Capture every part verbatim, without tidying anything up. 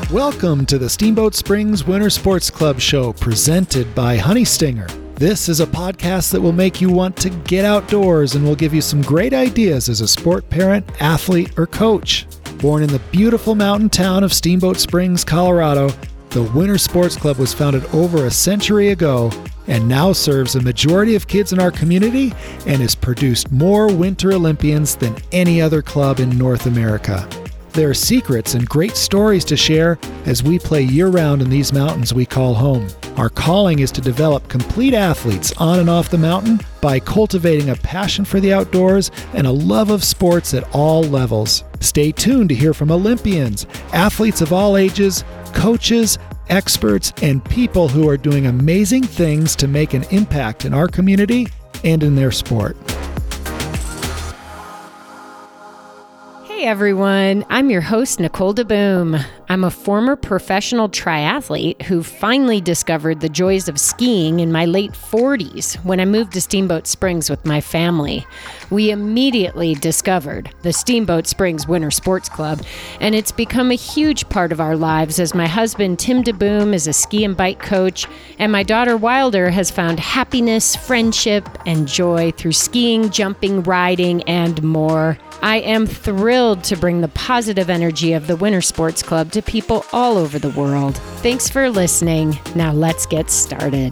Welcome to the Steamboat Springs Winter Sports Club show presented by Honey Stinger. This is a podcast that will make you want to get outdoors and will give you some great ideas as a sport parent, athlete, or coach. Born in the beautiful mountain town of Steamboat Springs, Colorado, the Winter Sports Club was founded over a century ago and now serves a majority of kids in our community and has produced more Winter Olympians than any other club in North America. There are secrets and great stories to share as we play year-round in these mountains we call home. Our calling is to develop complete athletes on and off the mountain by cultivating a passion for the outdoors and a love of sports at all levels. Stay tuned to hear from Olympians, athletes of all ages, coaches, experts, and people who are doing amazing things to make an impact in our community and in their sport. Hey everyone, I'm your host, Nicole DeBoom. I'm a former professional triathlete who finally discovered the joys of skiing in my late forties when I moved to Steamboat Springs with my family. We immediately discovered the Steamboat Springs Winter Sports Club, and it's become a huge part of our lives as my husband, Tim DeBoom, is a ski and bike coach, and my daughter, Wilder, has found happiness, friendship, and joy through skiing, jumping, riding, and more. I am thrilled to bring the positive energy of the Winter Sports Club to people all over the world. Thanks for listening. Now let's get started.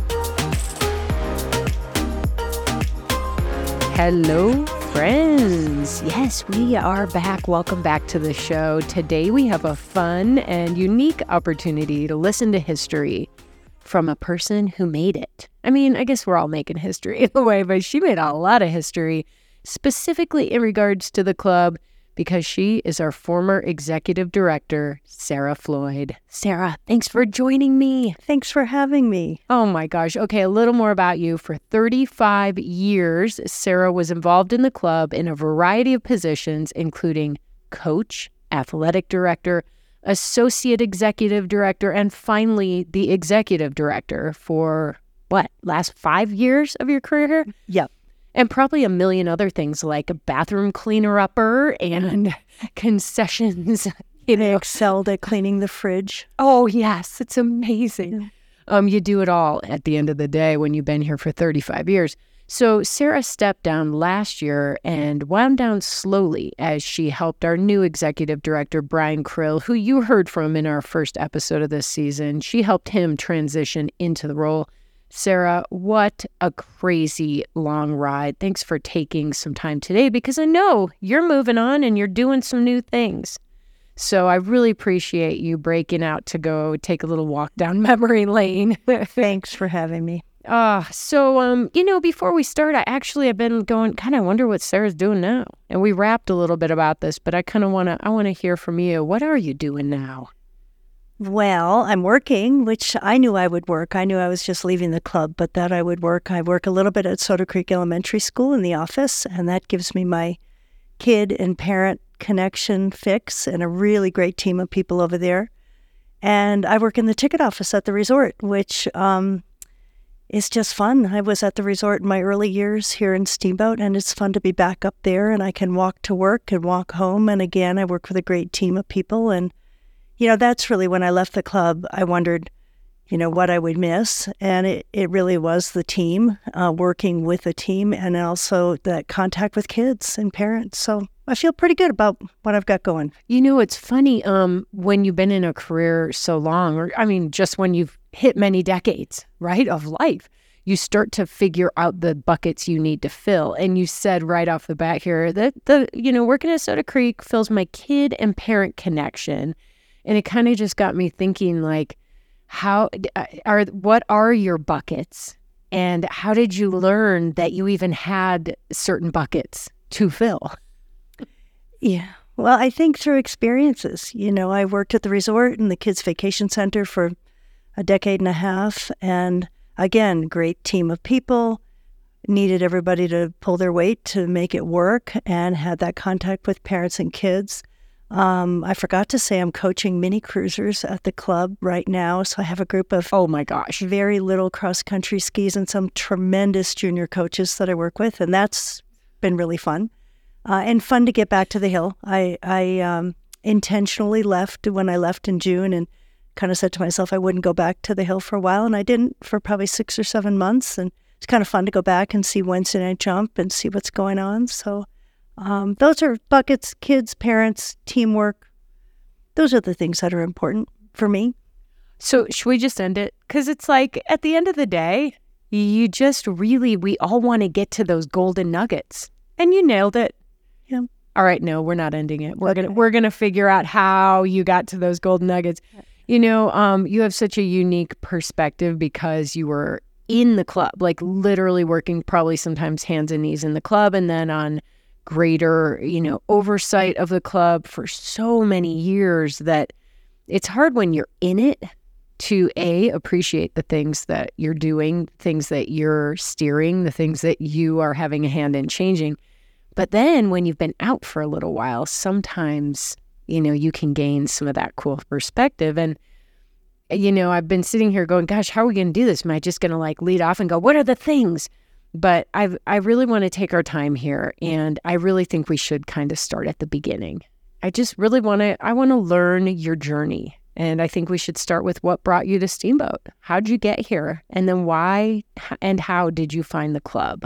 Hello, friends. Yes, we are back. Welcome back to the show. Today we have a fun and unique opportunity to listen to history from a person who made it. I mean, I guess we're all making history in a way, but she made a lot of history, specifically in regards to the club, because she is our former executive director, Sarah Floyd. Sarah, thanks for joining me. Thanks for having me. Oh my gosh. Okay, a little more about you. For thirty-five years, Sarah was involved in the club in a variety of positions, including coach, athletic director, associate executive director, and finally the executive director for, what, last five years of your career? Yep. And probably a million other things like a bathroom cleaner-upper and concessions. You know, excelled at cleaning the fridge. Oh, yes. It's amazing. Um, you do it all at the end of the day when you've been here for thirty-five years. So Sarah stepped down last year and wound down slowly as she helped our new executive director, Brian Krill, who you heard from in our first episode of this season. She helped him transition into the role. Sarah, what a crazy long ride. Thanks for taking some time today because I know you're moving on and you're doing some new things. So I really appreciate you breaking out to go take a little walk down memory lane. Thanks for having me. Uh, so, um, you know, before we start, I actually have been going, kind of wonder what Sarah's doing now. And we rapped a little bit about this, but I kind of want to, I want to hear from you. What are you doing now? Well, I'm working, which I knew I would work. I knew I was just leaving the club, but that I would work. I work a little bit at Soda Creek Elementary School in the office, and that gives me my kid and parent connection fix and a really great team of people over there. And I work in the ticket office at the resort, which um, is just fun. I was at the resort in my early years here in Steamboat, and it's fun to be back up there, and I can walk to work and walk home. And again, I work with a great team of people, and you know, that's really when I left the club, I wondered, you know, what I would miss. And it, it really was the team, uh, working with the team, and also that contact with kids and parents. So I feel pretty good about what I've got going. You know, it's funny um, when you've been in a career so long, or I mean, just when you've hit many decades, right, of life, you start to figure out the buckets you need to fill. And you said right off the bat here that, the you know, working at Soda Creek fills my kid and parent connection. And it kind of just got me thinking, like, how are what are your buckets, and how did you learn that you even had certain buckets to fill? Yeah, well, I think through experiences. You know, I worked at the resort and the kids' vacation center for a decade and a half, and again, great team of people. Needed everybody to pull their weight to make it work, and had that contact with parents and kids. Um, I forgot to say I'm coaching mini cruisers at the club right now. So I have a group of, oh my gosh, very little cross-country skis and some tremendous junior coaches that I work with. And that's been really fun uh, and fun to get back to the hill. I, I um, intentionally left when I left in June and kind of said to myself I wouldn't go back to the Hill for a while, and I didn't for probably six or seven months. And it's kind of fun to go back and see Wednesday Night Jump and see what's going on. So um, those are buckets, kids, parents, teamwork. Those are the things that are important for me. So should we just end it? Because it's like, at the end of the day, you just really, we all want to get to those golden nuggets. And you nailed it. Yeah. All right, no, we're not ending it. We're Okay. gonna we're gonna figure out how you got to those golden nuggets. You know, um, you have such a unique perspective because you were in the club, like literally working probably sometimes hands and knees in the club, and then on greater, you know, oversight of the club for so many years that it's hard when you're in it to A, appreciate the things that you're doing, things that you're steering, the things that you are having a hand in changing. But then when you've been out for a little while, sometimes, you know, you can gain some of that cool perspective. And, you know, I've been sitting here going, gosh, how are we going to do this? Am I just going to like lead off and go, what are the things? But I I really want to take our time here. And I really think we should kind of start at the beginning. I just really want to, I want to learn your journey. And I think we should start with what brought you to Steamboat. How'd you get here? And then why and how did you find the club?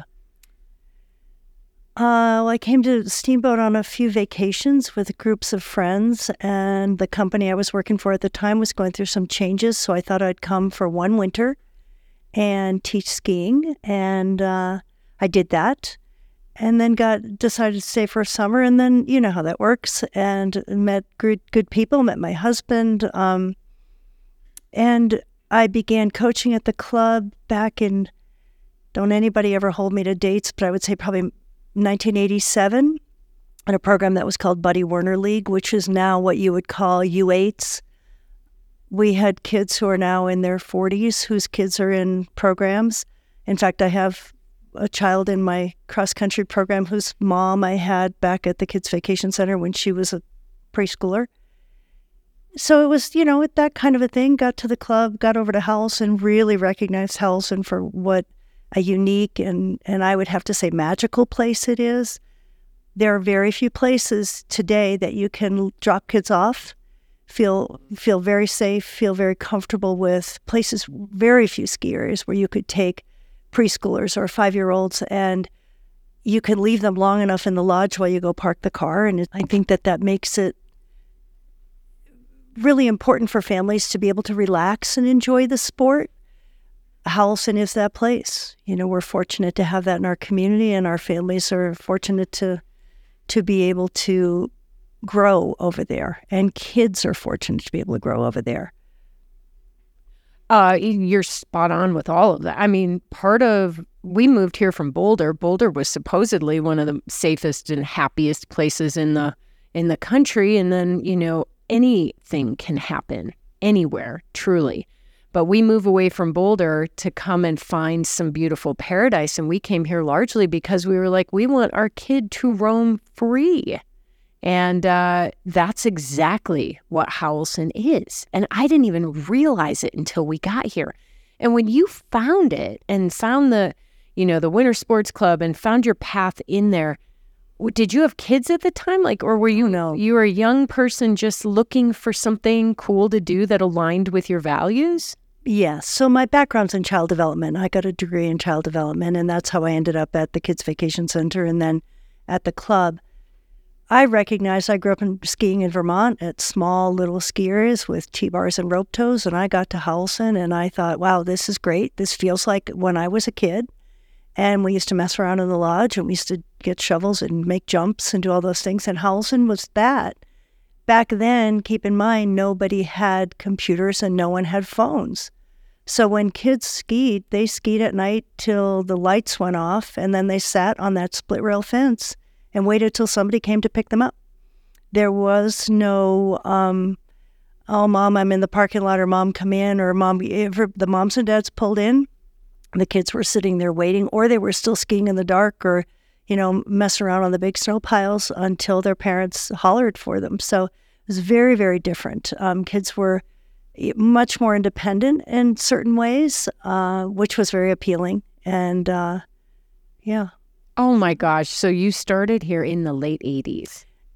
Uh, well, I came to Steamboat on a few vacations with groups of friends, and the company I was working for at the time was going through some changes, so I thought I'd come for one winter and teach skiing, and uh, I did that, and then got decided to stay for a summer, and then you know how that works, and met good, good people, met my husband, um, and I began coaching at the club back in, don't anybody ever hold me to dates, but I would say probably nineteen eighty-seven, in a program that was called Buddy Werner League, which is now what you would call U eights. We had kids who are now in their forties whose kids are in programs. In fact, I have a child in my cross-country program whose mom I had back at the Kids Vacation Center when she was a preschooler. So it was, you know, that kind of a thing. Got to the club, got over to Howelson, really recognized Howelson for what a unique and, and I would have to say magical place it is. There are very few places today that you can drop kids off, feel feel very safe, feel very comfortable with, places, very few ski areas where you could take preschoolers or five-year-olds and you can leave them long enough in the lodge while you go park the car. And I think that that makes it really important for families to be able to relax and enjoy the sport. Howelson is that place. You know, we're fortunate to have that in our community, and our families are fortunate to to be able to grow over there, and kids are fortunate to be able to grow over there. Uh, you're spot on with all of that. I mean, part of, we moved here from Boulder. Boulder was supposedly one of the safest and happiest places in the in the country, and then, you know, anything can happen anywhere, truly. But we move away from Boulder to come and find some beautiful paradise. And we came here largely because we were like, we want our kid to roam free. And uh, that's exactly what Howelson is. And I didn't even realize it until we got here. And when you found it and found the, you know, the Winter Sports Club and found your path in there, did you have kids at the time? Like, or were you, No. you were a young person just looking for something cool to do that aligned with your values? Yes. So my background's in child development. I got a degree in child development, and that's how I ended up at the Kids Vacation Center and then at the club. I recognized I grew up in skiing in Vermont at small little ski areas with T-bars and rope tows, and I got to Howelson, and I thought, wow, this is great. This feels like when I was a kid. And we used to mess around in the lodge, and we used to get shovels and make jumps and do all those things, and Howelson was that. Back then, keep in mind, nobody had computers and no one had phones. So when kids skied, they skied at night till the lights went off, and then they sat on that split rail fence and waited till somebody came to pick them up. There was no, um, oh, Mom, I'm in the parking lot, or Mom, come in, or Mom, ever, the moms and dads pulled in. The kids were sitting there waiting, or they were still skiing in the dark, or, you know, messing around on the big snow piles until their parents hollered for them. So it was very, very different. Um, kids were much more independent in certain ways, uh, which was very appealing. And uh, yeah. Oh my gosh. So you started here in the late eighties.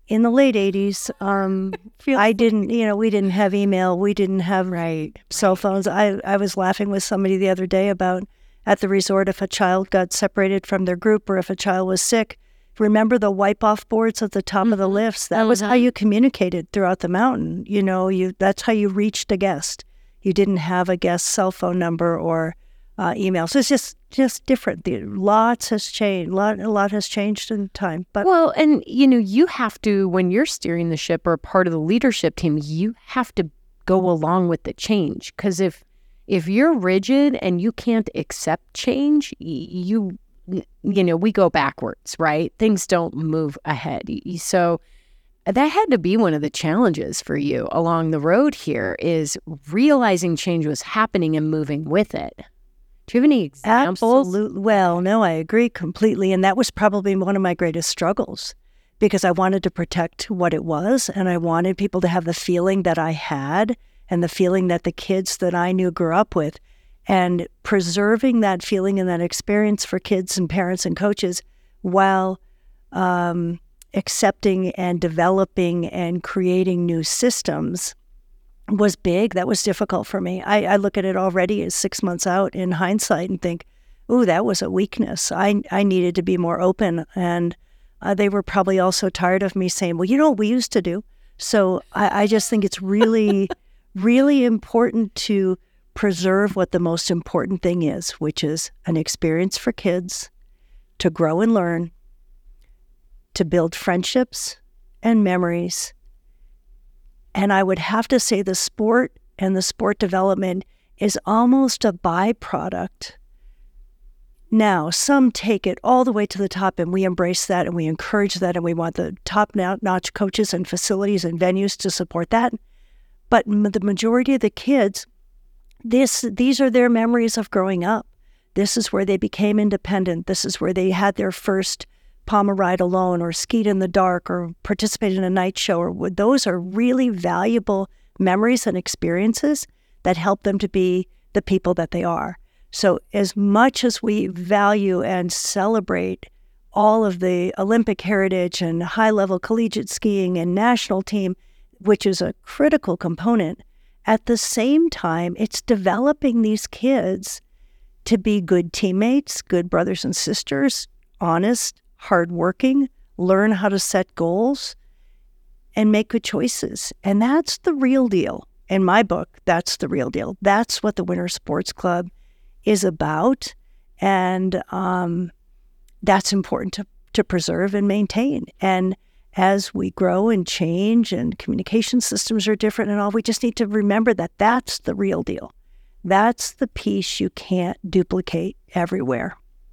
in the late eighties, um, I didn't, you know, we didn't have email. We didn't have right. cell phones. I, I was laughing with somebody the other day about at the resort, if a child got separated from their group or if a child was sick, remember the wipe-off boards at the top mm-hmm. of the lifts? That was how you communicated throughout the mountain. You know, you that's how you reached a guest. You didn't have a guest cell phone number or uh, email. So it's just just different. The, lots has changed. A lot, a lot has changed in time. But well, and you know, you have to, when you're steering the ship or part of the leadership team, you have to go along with the change. Because if if you're rigid and you can't accept change, you you know, we go backwards, right? Things don't move ahead. So that had to be one of the challenges for you along the road here, is realizing change was happening and moving with it. Do you have any examples? Absolutely. Well, no, I agree completely. And that was probably one of my greatest struggles, because I wanted to protect what it was, and I wanted people to have the feeling that I had and the feeling that the kids that I knew grew up with. And preserving that feeling and that experience for kids and parents and coaches while um, accepting and developing and creating new systems was big. That was difficult for me. I, I look at it already as six months out in hindsight and think, ooh, that was a weakness. I, I needed to be more open. And uh, they were probably also tired of me saying, well, you know what we used to do. So I, I just think it's really, really important to preserve what the most important thing is, which is an experience for kids to grow and learn, to build friendships and memories. And I would have to say the sport and the sport development is almost a byproduct. Now, some take it all the way to the top, and we embrace that and we encourage that, and we want the top-notch coaches and facilities and venues to support that. But the majority of the kids, This, these are their memories of growing up. This is where they became independent. This is where they had their first Palmer ride alone, or skied in the dark, or participated in a night show. Or those are really valuable memories and experiences that help them to be the people that they are. So as much as we value and celebrate all of the Olympic heritage and high-level collegiate skiing and national team, which is a critical component, at the same time, it's developing these kids to be good teammates, good brothers and sisters, honest, hardworking, learn how to set goals, and make good choices. And that's the real deal. In my book, that's the real deal. That's what the Winter Sports Club is about. And um, that's important to, to preserve and maintain. And as we grow and change and communication systems are different and all, we just need to remember that that's the real deal. That's the piece you can't duplicate everywhere.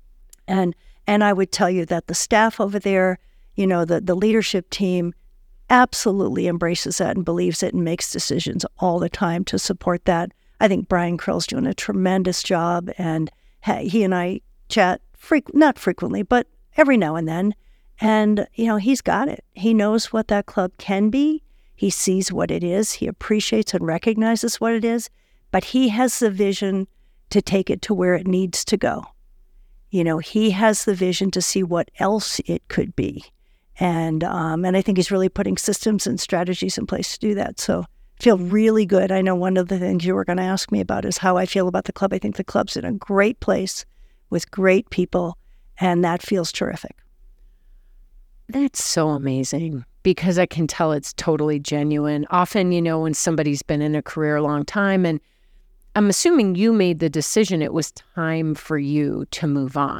And and I would tell you that the staff over there, you know, the, the leadership team absolutely embraces that and believes it and makes decisions all the time to support that. I think Brian Krill's doing a tremendous job, and he and I chat, fre- not frequently, but every now and then. And, you know, he's got it. He knows what that club can be. He sees what it is. He appreciates and recognizes what it is. But he has the vision to take it to where it needs to go. You know, he has the vision to see what else it could be. And um, and I think he's really putting systems and strategies in place to do that. So I feel really good. I know one of the things you were going to ask me about is how I feel about the club. I think the club's in a great place with great people, and that feels terrific. That's so amazing, because I can tell it's totally genuine. Often, you know, when somebody's been in a career a long time, and I'm assuming you made the decision it was time for you to move on.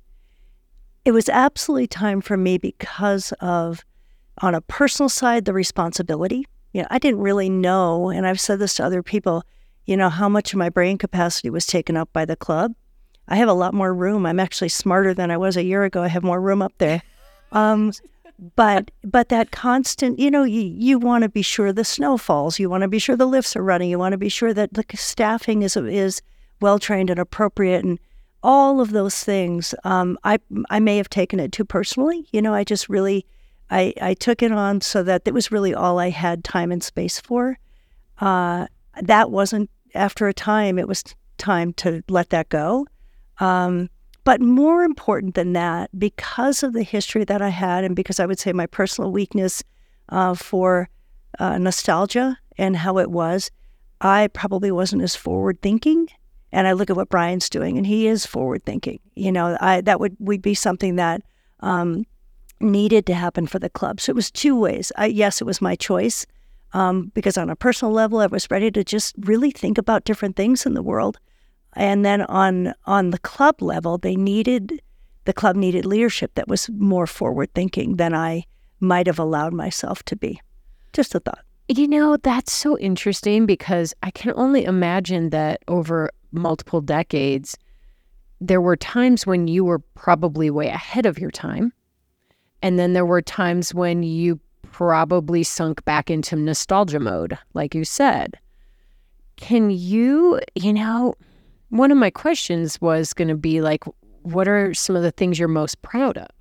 It was absolutely time for me because of, on a personal side, the responsibility. You know, I didn't really know, and I've said this to other people, you know, how much of my brain capacity was taken up by the club. I have a lot more room. I'm actually smarter than I was a year ago. I have more room up there. Um, but but that constant, you know, you, you want to be sure the snow falls. You want to be sure the lifts are running. You want to be sure that the staffing is is well-trained and appropriate, and all of those things. Um, I I may have taken it too personally. You know, I just really, I, I took it on so that it was really all I had time and space for. Uh, that wasn't, after a time, it was time to let that go. Um But more important than that, because of the history that I had, and because I would say my personal weakness uh, for uh, nostalgia and how it was. I probably wasn't as forward thinking. And I look at what Brian's doing, and he is forward thinking. You know, I, that would, would be something that um, needed to happen for the club. So it was two ways. I, yes, it was my choice um, because on a personal level, I was ready to just really think about different things in the world. And then on on the club level, they needed, the club needed leadership that was more forward thinking than I might have allowed myself to be. Just a thought. You know, that's so interesting because I can only imagine that over multiple decades, there were times when you were probably way ahead of your time. And then there were times when you probably sunk back into nostalgia mode, like you said. Can you, you know, one of my questions was going to be like, what are some of the things you're most proud of?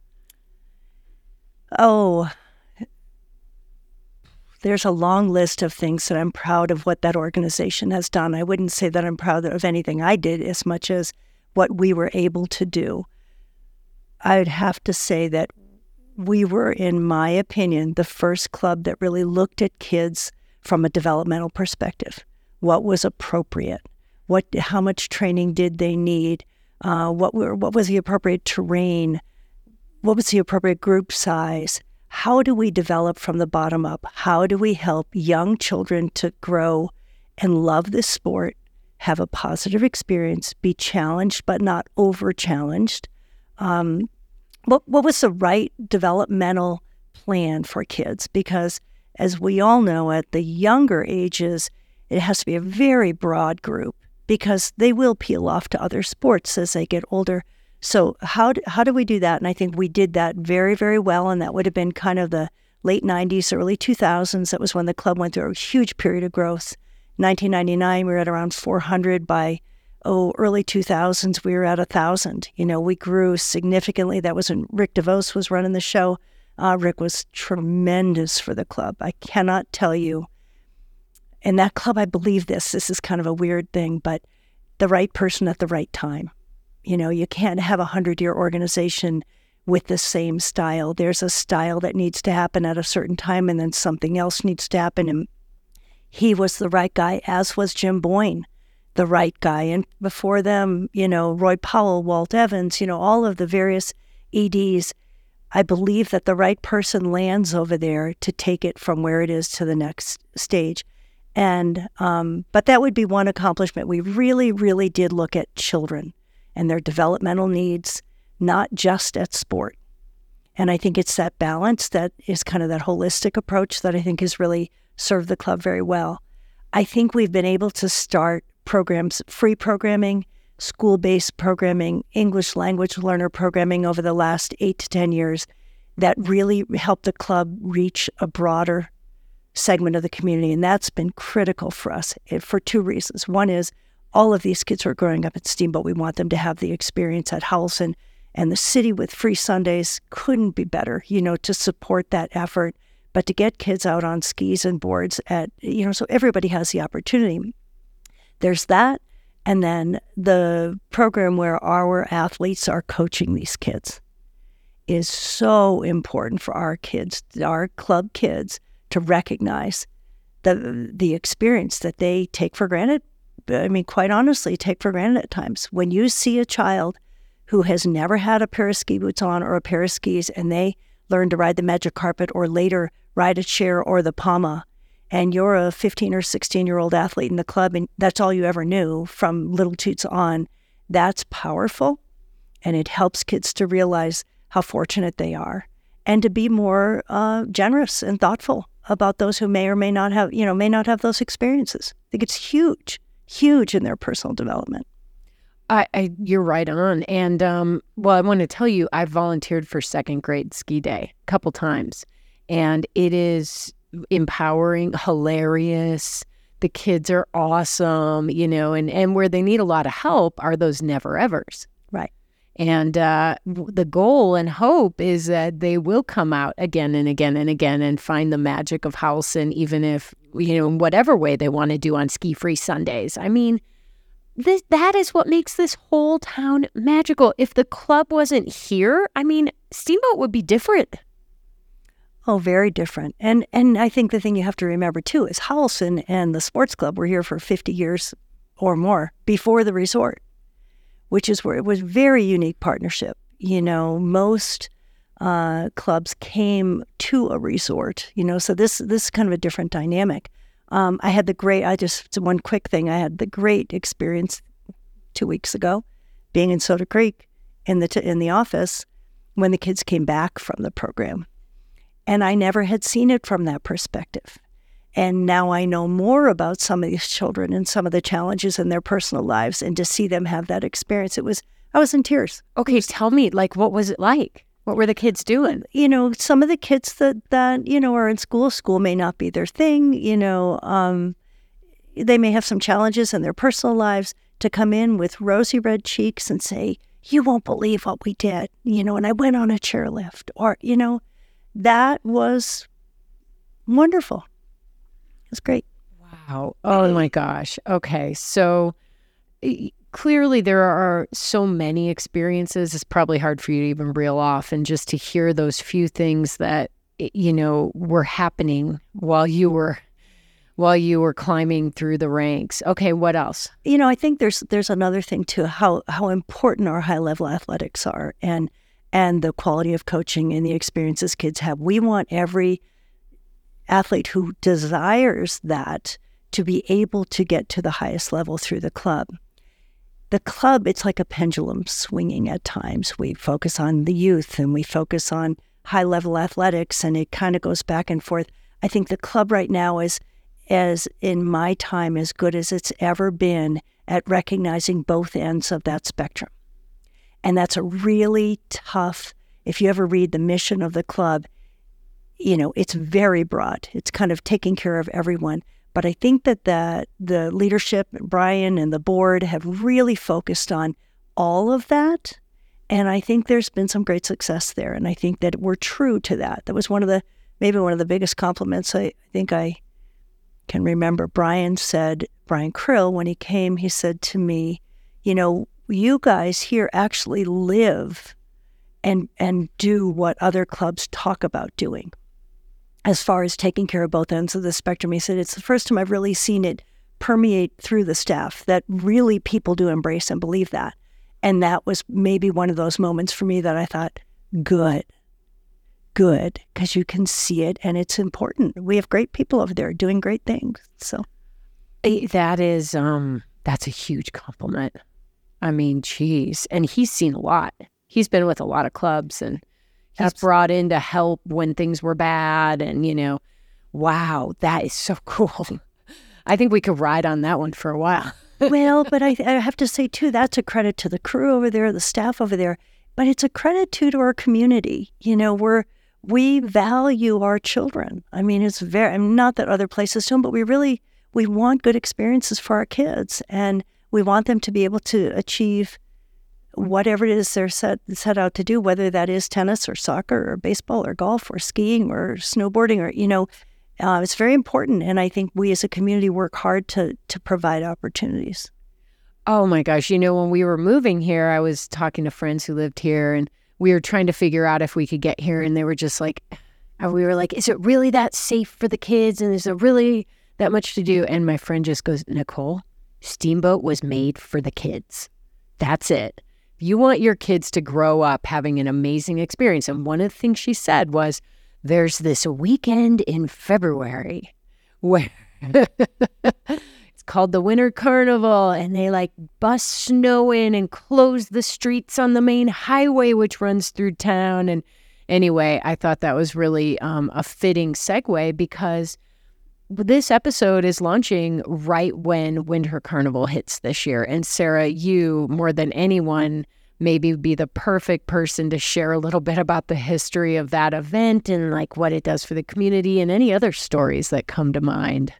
Oh, there's a long list of things that I'm proud of what that organization has done. I wouldn't say that I'm proud of anything I did as much as what we were able to do. I'd have to say that we were, in my opinion, the first club that really looked at kids from a developmental perspective. What was appropriate? What, how much training did they need? Uh, what were, what was the appropriate terrain? What was the appropriate group size? How do we develop from the bottom up? How do we help young children to grow and love this sport, have a positive experience, be challenged but not over-challenged? Um, what, what was the right developmental plan for kids? Because as we all know, at the younger ages, it has to be a very broad group because they will peel off to other sports as they get older. So how do, how do we do that? And I think we did that very, very well. And that would have been kind of the late nineties, early two thousands. That was when the club went through a huge period of growth. nineteen ninety-nine, we were at around four hundred. By, oh, early two thousands, we were at one thousand. You know, we grew significantly. That was when Rick DeVos was running the show. Uh, Rick was tremendous for the club. I cannot tell you. And that club, I believe this. This is kind of a weird thing, but the right person at the right time. You know, you can't have a hundred-year organization with the same style. There's a style that needs to happen at a certain time, and then something else needs to happen. And he was the right guy, as was Jim Boyne, the right guy. And before them, you know, Roy Powell, Walt Evans, you know, all of the various E Ds. I believe that the right person lands over there to take it from where it is to the next stage. And um, but that would be one accomplishment. We really, really did look at children and their developmental needs, not just at sport. And I think it's that balance that is kind of that holistic approach that I think has really served the club very well. I think we've been able to start programs, free programming, school-based programming, English language learner programming over the last eight to ten years that really helped the club reach a broader segment of the community. And that's been critical for us for two reasons. One is all of these kids who are growing up at Steamboat, we want them to have the experience at Howelson, and the city with free Sundays couldn't be better, you know, to support that effort, but to get kids out on skis and boards at, you know, so everybody has the opportunity. There's that. And then the program where our athletes are coaching these kids is so important for our kids, our club kids, to recognize the the experience that they take for granted. I mean, quite honestly, take for granted at times. When you see a child who has never had a pair of ski boots on or a pair of skis, and they learn to ride the magic carpet or later ride a chair or the Pama, and you're a fifteen or sixteen-year-old athlete in the club, and that's all you ever knew from little toots on, that's powerful, and it helps kids to realize how fortunate they are and to be more uh, generous and thoughtful about those who may or may not have, you know, may not have those experiences. I think it's huge, huge in their personal development. I, I you're right on. And, um, well, I want to tell you, I volunteered for second grade ski day a couple times, and it is empowering, hilarious. The kids are awesome, you know, and, and where they need a lot of help are those never-evers. Right. And uh, the goal and hope is that they will come out again and again and again and find the magic of Howelson, even if, you know, in whatever way they want to do on ski-free Sundays. I mean, this, that is what makes this whole town magical. If the club wasn't here, I mean, Steamboat would be different. Oh, very different. And and I think the thing you have to remember, too, is Howelson and the sports club were here for fifty years or more before the resort, which is where it was very unique partnership. You know, most uh, clubs came to a resort, you know, so this, this is kind of a different dynamic. Um, I had the great, I just, one quick thing, I had the great experience two weeks ago being in Soda Creek in the t- in the office when the kids came back from the program. And I never had seen it from that perspective. And now I know more about some of these children and some of the challenges in their personal lives. And to see them have that experience, it was, I was in tears. Okay, tell me, like, what was it like? What were the kids doing? You know, some of the kids that, that you know, are in school, school may not be their thing. You know, um, they may have some challenges in their personal lives, to come in with rosy red cheeks and say, you won't believe what we did, you know, and I went on a chairlift, or, you know, that was wonderful. It was great. Wow. Oh my gosh. Okay. So e- clearly there are so many experiences. It's probably hard for you to even reel off, and just to hear those few things that, you know, were happening while you were while you were climbing through the ranks. Okay, what else? You know, I think there's there's another thing too, how how important our high level athletics are, and and the quality of coaching and the experiences kids have. We want every athlete who desires that to be able to get to the highest level through the club. The club, it's like a pendulum swinging at times. We focus on the youth and we focus on high level athletics, and it kind of goes back and forth. I think the club right now is, as in my time, as good as it's ever been at recognizing both ends of that spectrum. And that's a really tough, if you ever read the mission of the club, you know, it's very broad. It's kind of taking care of everyone. But I think that the, the leadership, Brian and the board, have really focused on all of that. And I think there's been some great success there. And I think that we're true to that. That was one of the, maybe one of the biggest compliments I think I can remember. Brian said, Brian Krill, when he came, he said to me, you know, you guys here actually live and and do what other clubs talk about doing as far as taking care of both ends of the spectrum. He said, it's the first time I've really seen it permeate through the staff, that really people do embrace and believe that. And that was maybe one of those moments for me that I thought, good. Good, because you can see it and it's important. We have great people over there doing great things. So that is, um, that's a huge compliment. I mean, geez. And he's seen a lot. He's been with a lot of clubs, and he's Absolutely. brought in to help when things were bad. And, you know, wow, that is so cool. I think we could ride on that one for a while. Well, but I, I have to say, too, that's a credit to the crew over there, the staff over there. But it's a credit, too, to our community. You know, we're We value our children. I mean, it's very, not that other places don't, but we really, we want good experiences for our kids. And we want them to be able to achieve whatever it is they're set, set out to do, whether that is tennis or soccer or baseball or golf or skiing or snowboarding or, you know, uh, it's very important. And I think we as a community work hard to to provide opportunities. Oh my gosh. You know, when we were moving here, I was talking to friends who lived here, and we were trying to figure out if we could get here, and they were just like, we were like, is it really that safe for the kids? And is it really that much to do? And my friend just goes, Nicole, Steamboat was made for the kids. That's it. If you want your kids to grow up having an amazing experience. And one of the things she said was, there's this weekend in February where it's called the Winter Carnival, and they like bust snow in and close the streets on the main highway, which runs through town. And anyway, I thought that was really um, a fitting segue, because this episode is launching right when Winter Carnival hits this year. And Sarah, you more than anyone maybe be the perfect person to share a little bit about the history of that event and like what it does for the community and any other stories that come to mind.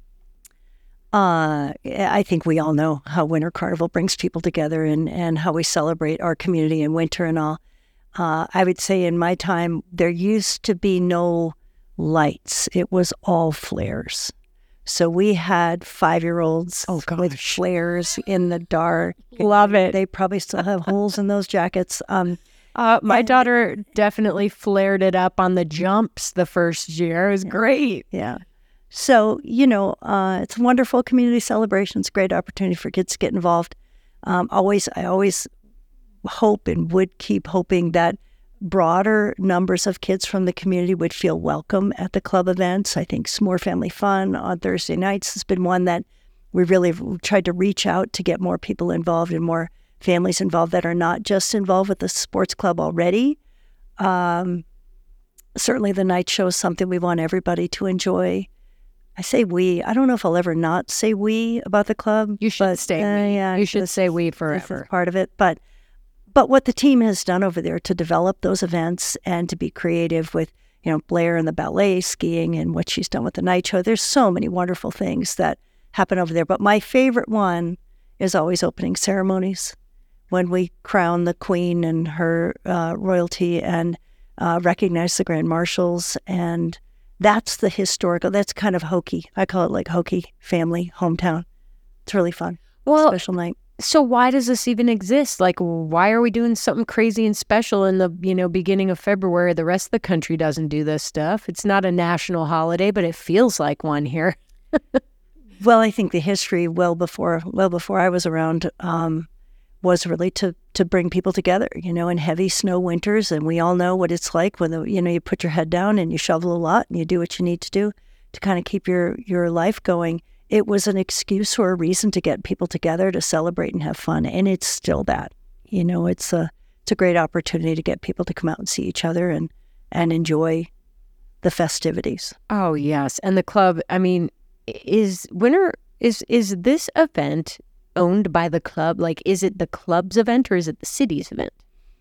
Uh, I think we all know how Winter Carnival brings people together, and, and how we celebrate our community in winter and all. Uh, I would say in my time, there used to be no lights. It was all flares. So we had five-year-olds oh, with flares in the dark. Love it. They probably still have holes in those jackets. Um, Uh, my And- daughter definitely flared it up on the jumps the first year. It was great. Yeah. So, you know, uh, it's a wonderful community celebration. It's a great opportunity for kids to get involved. Um, always, I always hope and would keep hoping that broader numbers of kids from the community would feel welcome at the club events. I think S'more Family Fun on Thursday nights has been one that we really have tried to reach out to get more people involved and more families involved that are not just involved with the sports club already. Um, certainly the night show is something we want everybody to enjoy. I say we. I don't know if I'll ever not say we about the club. You should but, stay uh, we. Yeah, You should this- say we this is forever. part of it. But but what the team has done over there to develop those events and to be creative with, you know, Blair and the ballet, skiing, and what she's done with the night show. There's so many wonderful things that happen over there. But my favorite one is always opening ceremonies, when we crown the queen and her uh, royalty and uh, recognize the grand marshals. And that's the historical, that's kind of hokey. I call it like hokey family hometown. It's really fun. Well, Special night. so why does this even exist? Like, why are we doing something crazy and special in the, you know, beginning of February? The rest of the country doesn't do this stuff. It's not a national holiday, but it feels like one here. Well, I think the history well before well before I was around um, was really to to bring people together, you know, in heavy snow winters. And we all know what it's like when, the, you know, you put your head down and you shovel a lot and you do what you need to do to kind of keep your, your life going. It was an excuse or a reason to get people together to celebrate and have fun. And it's still that, you know, it's a, it's a great opportunity to get people to come out and see each other and, and enjoy the festivities. Oh, yes. And the club, I mean, is winter, is, is this event owned by the club? Like, is it the club's event or is it the city's event?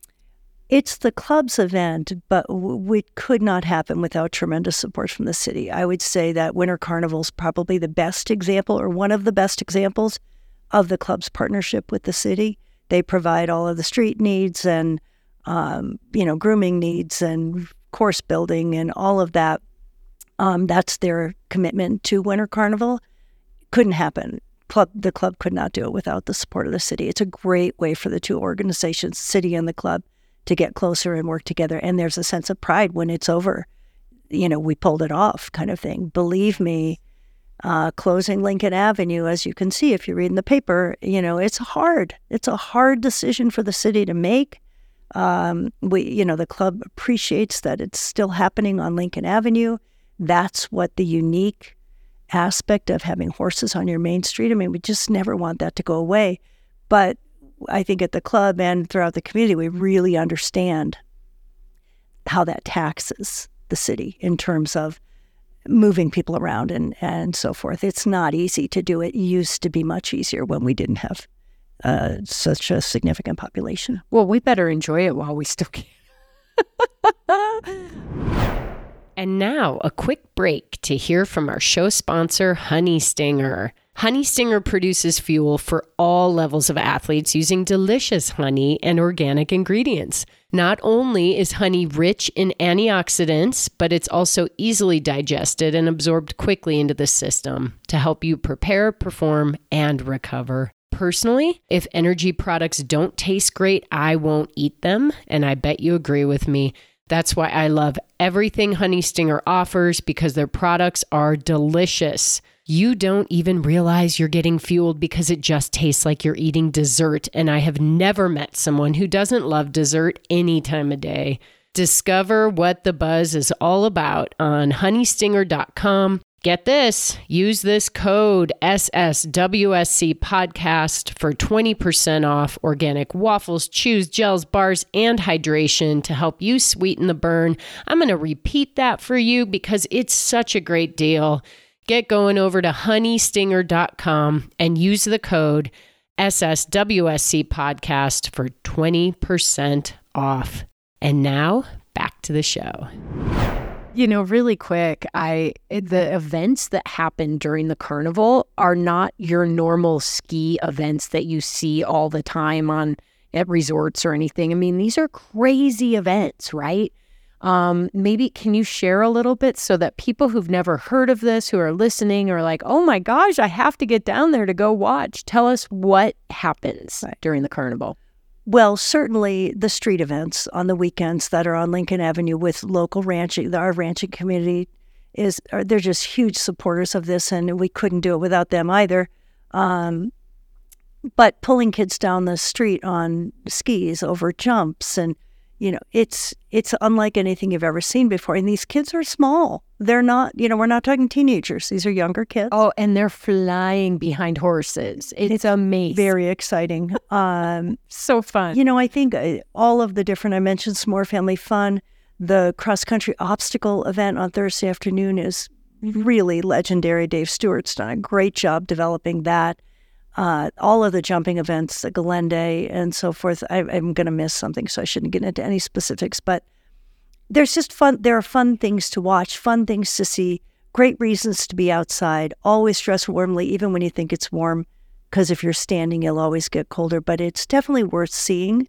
It's the club's event, but w- it could not happen without tremendous support from the city. I would say that Winter Carnival is probably the best example or one of the best examples of the club's partnership with the city. They provide all of the street needs and, um, you know, grooming needs and course building and all of that. Um, that's their commitment to Winter Carnival. Couldn't happen. Club, the club could not do it without the support of the city. It's a great way for the two organizations, city and the club, to get closer and work together. And there's a sense of pride when it's over. You know, we pulled it off kind of thing. Believe me, uh, closing Lincoln Avenue, as you can see if you read in the paper, you know, it's hard. It's a hard decision for the city to make. Um, we, you know, the club appreciates that it's still happening on Lincoln Avenue. That's what the unique aspect of having horses on your main street. I mean, we just never want that to go away. But I think at the club and throughout the community, we really understand how that taxes the city in terms of moving people around and, and so forth. It's not easy to do. It used to be much easier when we didn't have uh, such a significant population. Well, we better enjoy it while we still can. And now, a quick break to hear from our show sponsor, Honey Stinger. Honey Stinger produces fuel for all levels of athletes using delicious honey and organic ingredients. Not only is honey rich in antioxidants, but it's also easily digested and absorbed quickly into the system to help you prepare, perform, and recover. Personally, if energy products don't taste great, I won't eat them, and I bet you agree with me. That's why I love everything Honey Stinger offers, because their products are delicious. You don't even realize you're getting fueled because it just tastes like you're eating dessert, and I have never met someone who doesn't love dessert any time of day. Discover what the buzz is all about on honey stinger dot com. Get this, use this code S S W S C podcast for twenty percent off organic waffles, chews, gels, bars, and hydration to help you sweeten the burn. I'm going to repeat that for you because it's such a great deal. Get going over to honey stinger dot com and use the code S S W S C podcast for twenty percent off. And now back to the show. You know, really quick, I the events that happen during the carnival are not your normal ski events that you see all the time on at resorts or anything. I mean, these are crazy events, right? Um, maybe can you share a little bit so that people who've never heard of this, who are listening, are like, oh my gosh, I have to get down there to go watch. Tell us what happens Right. during the carnival. Well, certainly the street events on the weekends that are on Lincoln Avenue with local ranching, our ranching community is, are, they're just huge supporters of this, and we couldn't do it without them either. Um, but pulling kids down the street on skis over jumps, and you know, it's it's unlike anything you've ever seen before. And these kids are small. They're not, you know, we're not talking teenagers. These are younger kids. Oh, and they're flying behind horses. It's, it's amazing. Very exciting. Um, so fun. You know, I think uh, all of the different, I mentioned some more family fun. The cross-country obstacle event on Thursday afternoon is really legendary. Dave Stewart's done a great job developing that. Uh, all of the jumping events, the Galende and so forth. I, I'm going to miss something, so I shouldn't get into any specifics. But there's just fun. There are fun things to watch, fun things to see, great reasons to be outside. Always dress warmly, even when you think it's warm, because if you're standing, you'll always get colder. But it's definitely worth seeing.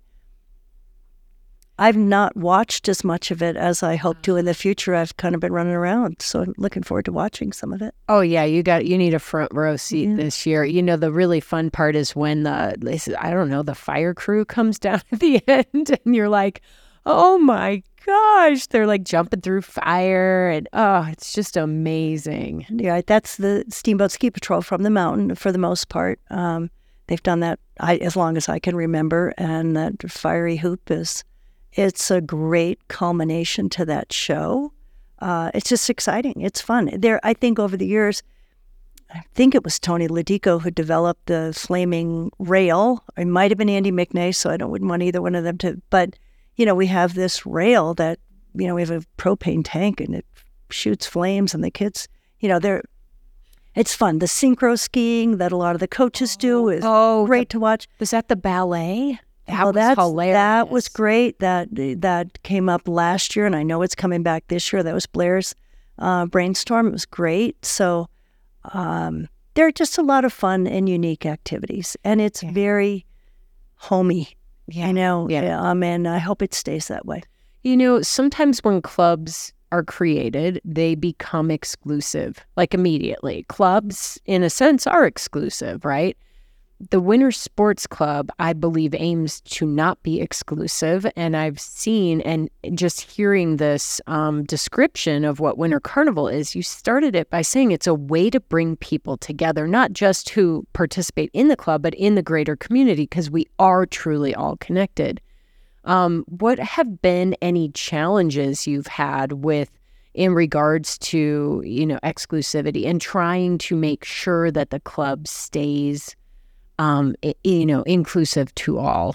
I've not watched as much of it as I hope to in the future. I've kind of been running around, so I'm looking forward to watching some of it. Oh yeah, you got you need a front row seat yeah. this year. You know, the really fun part is when the I don't know the fire crew comes down at the end, and you're like, oh my gosh, they're like jumping through fire, and oh, it's just amazing. Yeah, that's the Steamboat Ski Patrol from the mountain for the most part. Um, they've done that I, as long as I can remember, and that fiery hoop is. It's a great culmination to that show. Uh, it's just exciting. It's fun. There, I think over the years, I think it was Tony Ladico who developed the flaming rail. It might have been Andy McNay, so I don't wouldn't want either one of them to. But, you know, we have this rail that, you know, we have a propane tank and it shoots flames, and the kids, you know, they're, it's fun. The synchro skiing that a lot of the coaches do is oh, great the, to watch. Was that the ballet? That well, was that's, hilarious. That was great. That that came up last year, and I know it's coming back this year. That was Blair's uh, brainstorm. It was great. So um, there are just a lot of fun and unique activities, and it's yeah. very homey. Yeah. I know. Yeah. Um, and I hope it stays that way. You know, sometimes when clubs are created, they become exclusive, like immediately. Clubs, in a sense, are exclusive, right? The Winter Sports Club, I believe, aims to not be exclusive. And I've seen, and just hearing this um, description of what Winter Carnival is, you started it by saying it's a way to bring people together, not just who participate in the club, but in the greater community, because we are truly all connected. Um, what have been any challenges you've had with, in regards to, you know, exclusivity and trying to make sure that the club stays Um, you know, inclusive to all?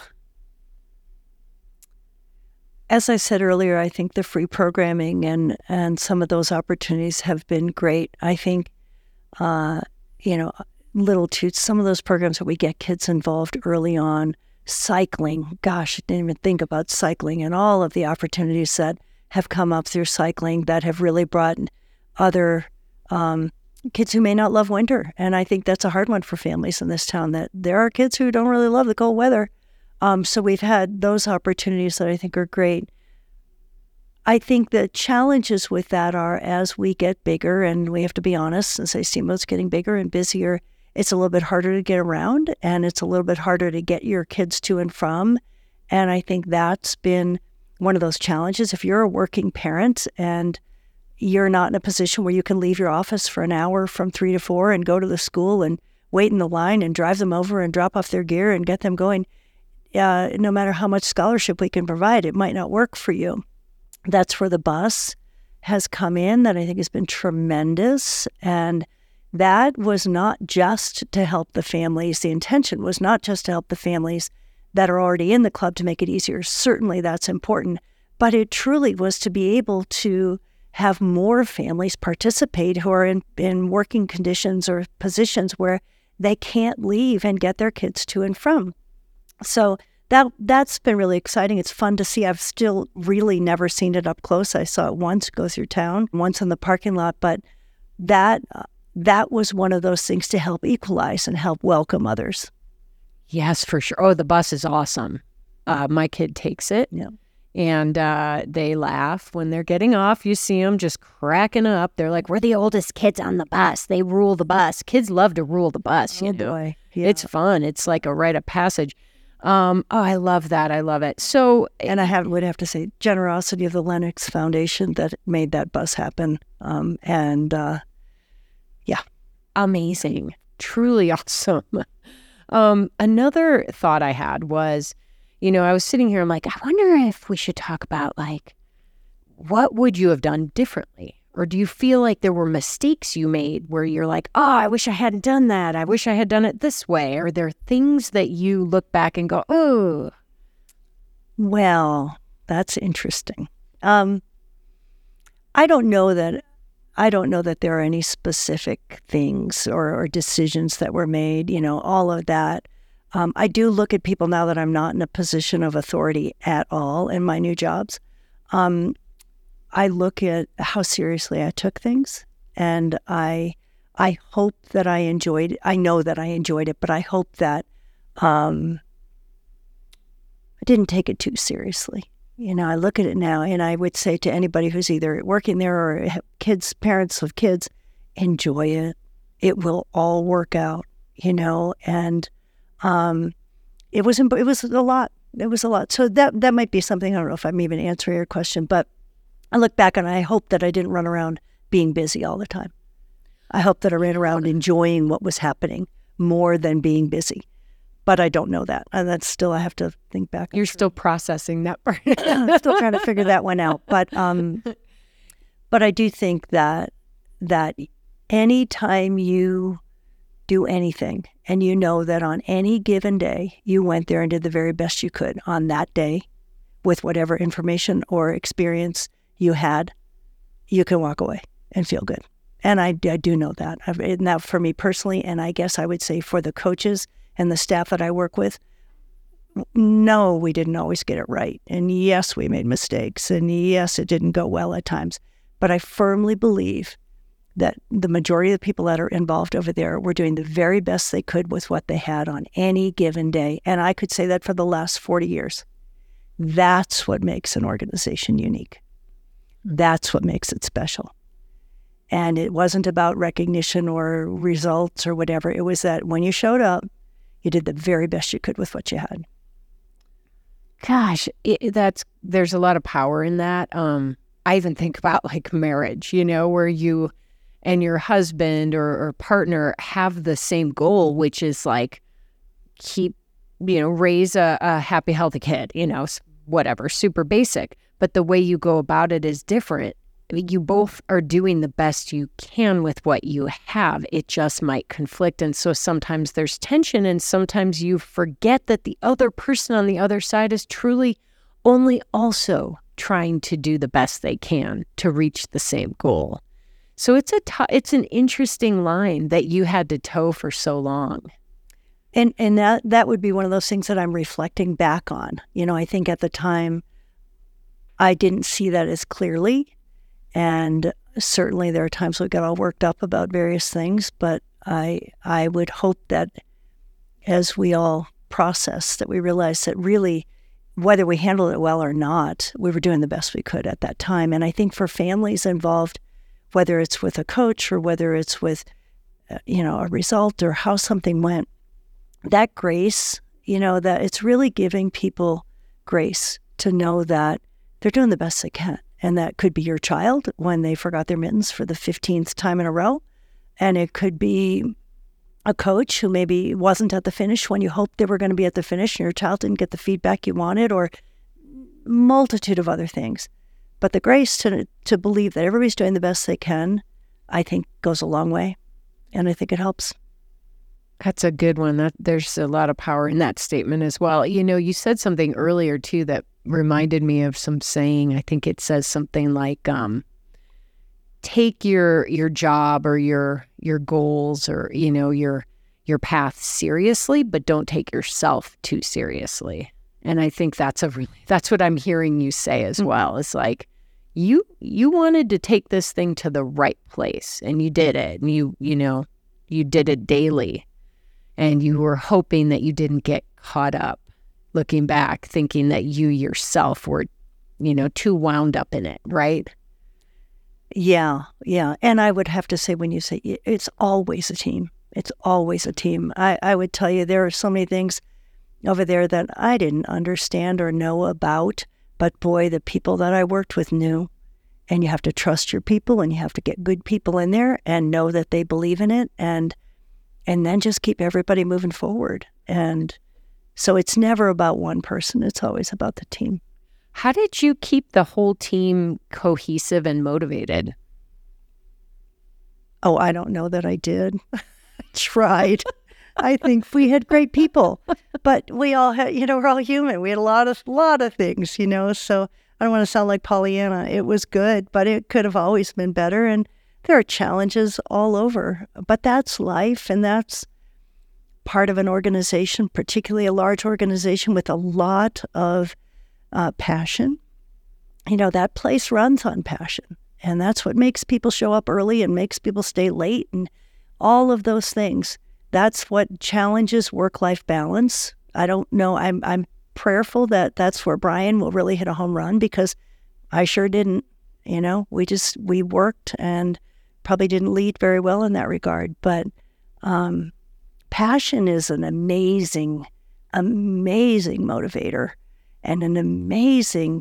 As I said earlier, I think the free programming and, and some of those opportunities have been great. I think, uh, you know, little toots, some of those programs that we get kids involved early on, cycling, gosh, I didn't even think about cycling, and all of the opportunities that have come up through cycling that have really brought other um kids who may not love winter. And I think that's a hard one for families in this town, that there are kids who don't really love the cold weather. Um, so we've had those opportunities that I think are great. I think the challenges with that are, as we get bigger, and we have to be honest and say Steamboat's getting bigger and busier, it's a little bit harder to get around, and it's a little bit harder to get your kids to and from. And I think that's been one of those challenges. If you're a working parent and you're not in a position where you can leave your office for an hour from three to four and go to the school and wait in the line and drive them over and drop off their gear and get them going, uh, no matter how much scholarship we can provide, it might not work for you. That's where the bus has come in, that I think has been tremendous. And that was not just to help the families. The intention was not just to help the families that are already in the club to make it easier. Certainly that's important. But it truly was to be able to have more families participate who are in, in working conditions or positions where they can't leave and get their kids to and from. So that, that's been really exciting. It's fun to see. I've still really never seen it up close. I saw it once go through town, once in the parking lot, but that uh, that was one of those things to help equalize and help welcome others. Yes, for sure. Oh, the bus is awesome. Uh, my kid takes it. Yeah. And uh, they laugh when they're getting off. You see them just cracking up. They're like, we're the oldest kids on the bus. They rule the bus. Kids love to rule the bus. You oh, know? boy. Yeah. It's fun. It's like a rite of passage. Um, oh, I love that. I love it. So, and I have, would have to say generosity of the Lennox Foundation that made that bus happen. Um, and uh, yeah. Amazing. Truly awesome. Um, another thought I had was, you know, I was sitting here, I'm like, I wonder if we should talk about like, what would you have done differently? Or do you feel like there were mistakes you made where you're like, oh, I wish I hadn't done that. I wish I had done it this way. Are there things that you look back and go, oh? Well, that's interesting. Um, I don't know that I don't know that there are any specific things or, or decisions that were made, you know, all of that. Um, I do look at people now that I'm not in a position of authority at all in my new jobs. Um, I look at how seriously I took things, and I I hope that I enjoyed it. I know that I enjoyed it, but I hope that um, I didn't take it too seriously. You know, I look at it now, and I would say to anybody who's either working there or have kids, parents of kids, enjoy it. It will all work out, you know, and um, it was it was a lot. It was a lot. So that that might be something, I don't know if I'm even answering your question, but I look back and I hope that I didn't run around being busy all the time. I hope that I ran around enjoying what was happening more than being busy. But I don't know that. And that's still, I have to think back. You're still processing that part. I'm still trying to figure that one out. But um, but I do think that that anytime you do anything and you know that on any given day, you went there and did the very best you could on that day with whatever information or experience you had, you can walk away and feel good. And I, I do know that. I've, and that for me personally, and I guess I would say for the coaches and the staff that I work with, no, we didn't always get it right. And yes, we made mistakes. And yes, it didn't go well at times. But I firmly believe that the majority of the people that are involved over there were doing the very best they could with what they had on any given day. And I could say that for the last forty years. That's what makes an organization unique. That's what makes it special. And it wasn't about recognition or results or whatever. It was that when you showed up, you did the very best you could with what you had. Gosh, it, that's there's a lot of power in that. Um, I even think about like marriage, you know, where you and your husband or, or partner have the same goal, which is like keep, you know, raise a, a happy, healthy kid, you know, whatever, super basic. But the way you go about it is different. You both are doing the best you can with what you have. It just might conflict. And so sometimes there's tension, and sometimes you forget that the other person on the other side is truly only also trying to do the best they can to reach the same goal. So it's a t- it's an interesting line that you had to toe for so long. And and that that would be one of those things that I'm reflecting back on. You know, I think at the time I didn't see that as clearly. And certainly there are times we got all worked up about various things, but I I would hope that as we all process, that we realize that really, whether we handled it well or not, we were doing the best we could at that time. And I think for families involved, whether it's with a coach or whether it's with, uh, you know, a result or how something went, that grace, you know, that it's really giving people grace to know that they're doing the best they can. And that could be your child when they forgot their mittens for the fifteenth time in a row. And it could be a coach who maybe wasn't at the finish when you hoped they were going to be at the finish and your child didn't get the feedback you wanted, or multitude of other things. But the grace to to believe that everybody's doing the best they can, I think goes a long way. And I think it helps. That's a good one. That there's a lot of power in that statement as well. You know, you said something earlier too that reminded me of some saying. I think it says something like, um, take your your job or your your goals or, you know, your your path seriously, but don't take yourself too seriously. And I think that's a really, that's what I'm hearing you say as well. It's like you you wanted to take this thing to the right place, and you did it, and you you know you did it daily, and you were hoping that you didn't get caught up looking back, thinking that you yourself were, you know, too wound up in it, right? Yeah, yeah. And I would have to say, when you say it's always a team, it's always a team. I, I would tell you there are so many things over there that I didn't understand or know about. But boy, the people that I worked with knew. And you have to trust your people, and you have to get good people in there and know that they believe in it, and and then just keep everybody moving forward. And so it's never about one person. It's always about the team. How did you keep the whole team cohesive and motivated? Oh, I don't know that I did. I tried. I think we had great people, but we all had, you know, we're all human. We had a lot of, lot of things, you know, so I don't want to sound like Pollyanna. It was good, but it could have always been better. And there are challenges all over, but that's life. And that's part of an organization, particularly a large organization with a lot of uh, passion. You know, that place runs on passion. And that's what makes people show up early and makes people stay late and all of those things. That's what challenges work-life balance. I don't know. I'm I'm prayerful that that's where Brian will really hit a home run, because I sure didn't. You know, we just, we worked and probably didn't lead very well in that regard. But um, passion is an amazing, amazing motivator and an amazing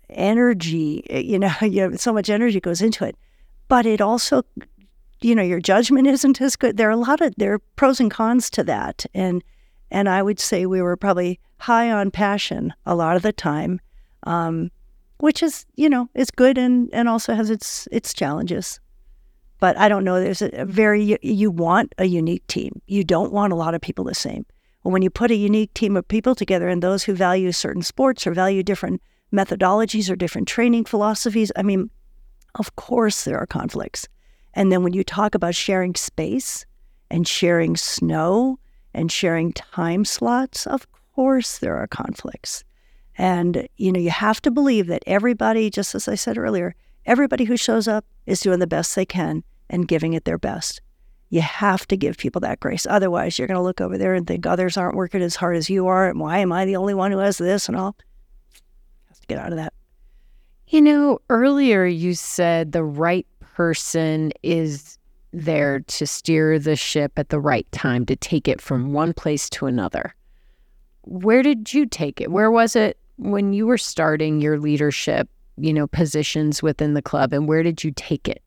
energy. You know, you know, so much energy goes into it. But it also, you know, your judgment isn't as good. There are a lot of, there are pros and cons to that. And and I would say we were probably high on passion a lot of the time, um, which is, you know, is good and, and also has its its challenges. But I don't know, there's a, a very, you want a unique team. You don't want a lot of people the same. Well, when you put a unique team of people together, and those who value certain sports or value different methodologies or different training philosophies, I mean, of course there are conflicts. And then when you talk about sharing space and sharing snow and sharing time slots, of course there are conflicts. And, you know, you have to believe that everybody, just as I said earlier, everybody who shows up is doing the best they can and giving it their best. You have to give people that grace. Otherwise, you're going to look over there and think others aren't working as hard as you are. And why am I the only one who has this and all? Have to get out of that. You know, earlier you said the right person is there to steer the ship at the right time, to take it from one place to another. Where did you take it? Where was it when you were starting your leadership, you know, positions within the club, and where did you take it?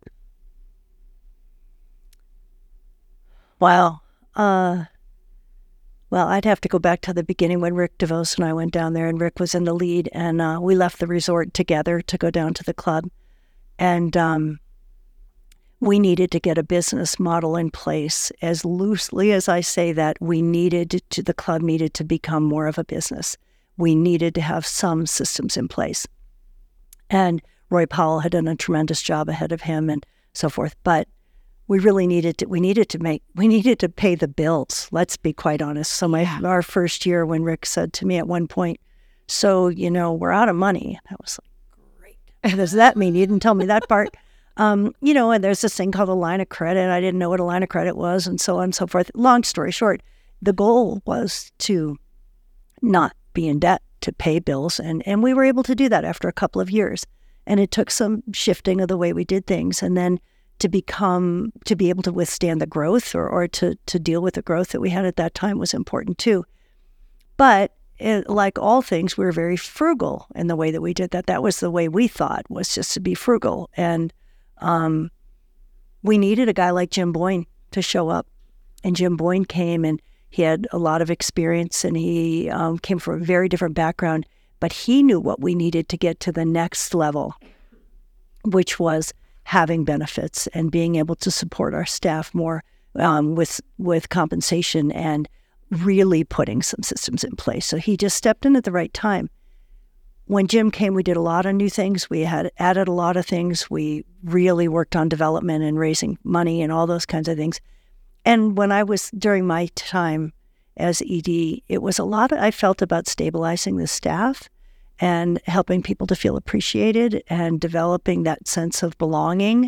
Wow. Uh, well, I'd have to go back to the beginning when Rick DeVos and I went down there, and Rick was in the lead, and uh, we left the resort together to go down to the club. And um, we needed to get a business model in place. As loosely as I say that, we needed to, the club needed to become more of a business. We needed to have some systems in place. And Roy Powell had done a tremendous job ahead of him and so forth. But we really needed to, we needed to make, we needed to pay the bills. Let's be quite honest. So my, our first year, when Rick said to me at one point, so, you know, we're out of money. I was like, great. What does that mean? You didn't tell me that part. Um, you know, and there's this thing called a line of credit. I didn't know what a line of credit was, and so on and so forth. Long story short, the goal was to not be in debt, to pay bills. And, and we were able to do that after a couple of years. And it took some shifting of the way we did things. And then to become, to be able to withstand the growth or, or to, to deal with the growth that we had at that time was important too. But it, like all things, we were very frugal in the way that we did that. That was the way we thought, was just to be frugal. And um, we needed a guy like Jim Boyne to show up. And Jim Boyne came, and he had a lot of experience, and he um, came from a very different background, but he knew what we needed to get to the next level, which was having benefits and being able to support our staff more um, with with compensation and really putting some systems in place. So he just stepped in at the right time. When Jim came, we did a lot of new things. We had added a lot of things. We really worked on development and raising money and all those kinds of things. And when I was, during my time as E D, it was a lot of, I felt about stabilizing the staff and helping people to feel appreciated and developing that sense of belonging.